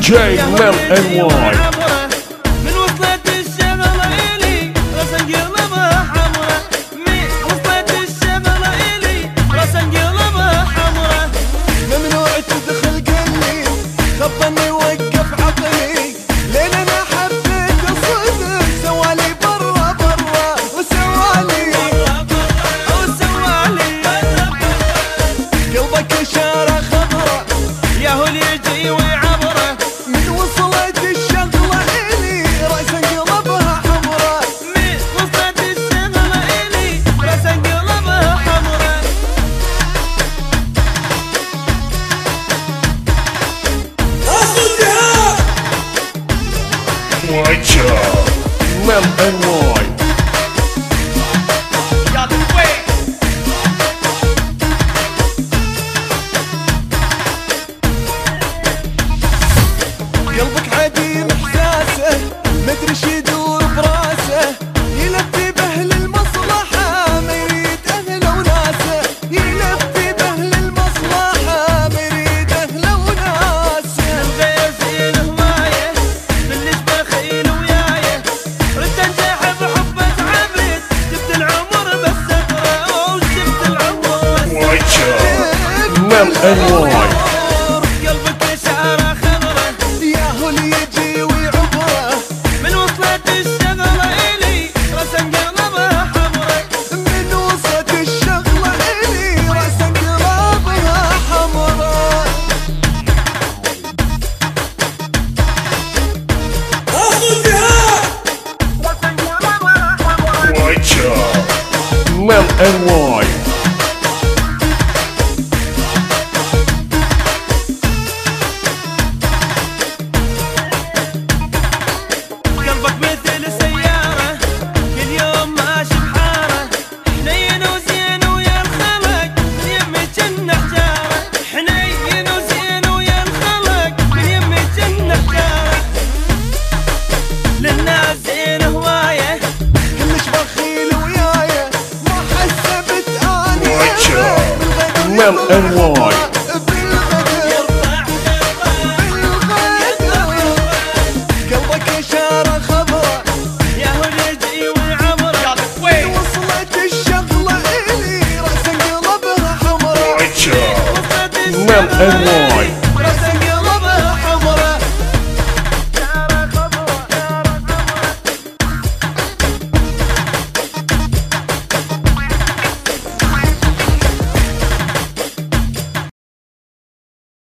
DJ Mel NY. من وصلت الشغلة إلي راسا انقلبها حمرا، من وصلت الشغلة إلي راسا انقلبها حمرا. ممنوع تدخل قلبي خبني وقف عقلي، لين انا حبيت الصدق سوالي برا برا وسوالي قلبك اشارة خضرا ياهو اللي يجي ويعبره. من وصلت الشغلة إلي راس انقلبها حمرا، من وصلت الشغلة إلي راسا انقلبها حمرا. Watch out. Mel NY. قلبك عديم احساسه مدري شي يدور براسه، يلفي باهل المصلحة ما يريد اهله وناسه، يلفي باهل المصلحة ما يريد اهله وناسه. الغير زين هواية بالليش بخيل ويايه، ردت انجح بحبة عبد جبت العمر بس اقرا وجبت العمر بس Watch out. Mel NY. قلبك اشارة خضرا ياهو اللي يجي ويعبره، من وصلت الشغلة إلي راسا انقلبها حمرا. من وصلت الشغلة إلي راس انقلابها حمرا. Watch out. Mel NY. قلبك مثل سيارة كل يوم ماشي بحارة، حنين وزين ويا الخلق من يمي جنة حجارة، حنين وزين ويا الخلق من يمي جنة حجارة. للناس زين هواية كلش بخيل وياي ما حسبت اني Watch out. من غير Mel NY.